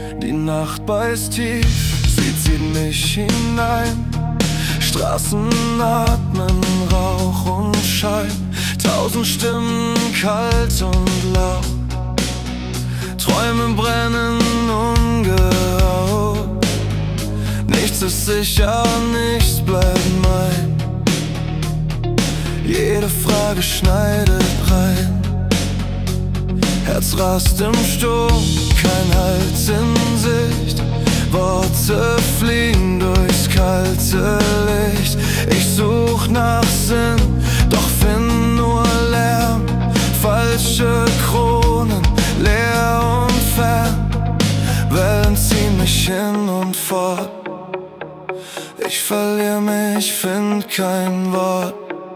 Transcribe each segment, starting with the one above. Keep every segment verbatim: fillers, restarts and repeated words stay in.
Die Nacht beißt tief, sie zieht mich hinein. Straßen atmen Rauch und Schein, tausend Stimmen kalt und laut. Träume brennen ungeraubt. Nichts ist sicher, nichts bleibt mein. Jede Frage schneidet rein. Herz rast im Sturm, kein Halt in Sicht. Worte fliegen durchs kalte Licht. Ich such nach Sinn, doch find nur Lärm. Falsche Kronen, leer und fern. Wellen ziehen mich hin und fort. Ich verlier mich, find kein Wort.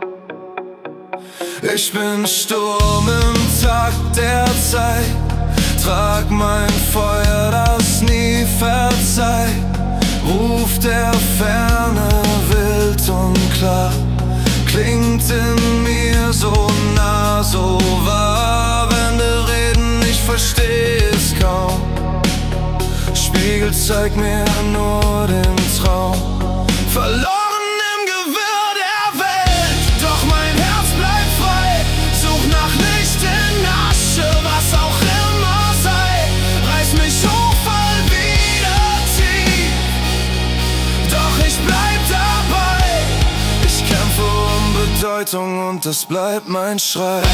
Ich bin Sturm im Takt der Zeit. Trag mein Feuer, das nie verzeiht. Ruf der Ferne wild und klar. Klingt in mir so nah, so wahr. Wände reden, ich versteh es kaum. Spiegel zeigt mir nur den Traum. Verloren im Gewirr der Welt, doch mein Herz bleibt frei. Such nach Licht in Asche, was auch immer sei. Reiß mich hoch, fall wieder tief, doch ich bleib dabei. Ich kämpfe um Bedeutung und das bleibt mein Schrei.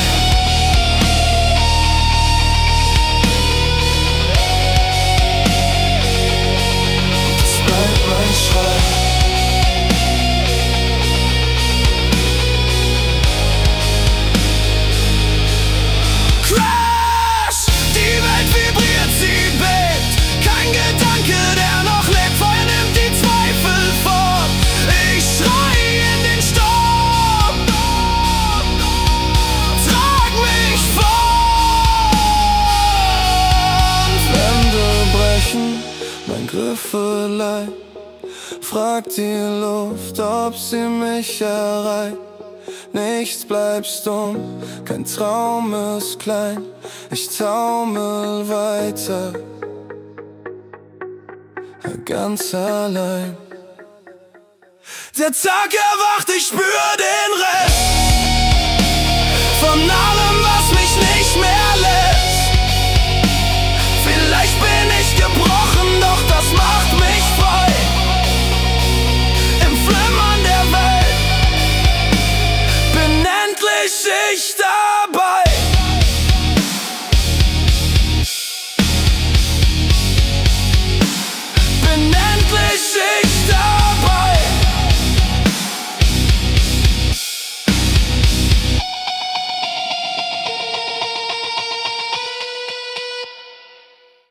Das bleibt mein Schrei. Mein Griffelein fragt die Luft, ob sie mich erreicht. Nichts bleibt stumm, kein Traum ist klein. Ich taumel weiter, ganz allein. Der Tag erwacht, ich spür den Rest von allem, was mich nicht mehr lässt. Vielleicht bin ich gebrochen, doch das macht mich frei. Im Flimmern der Welt bin endlich ich da.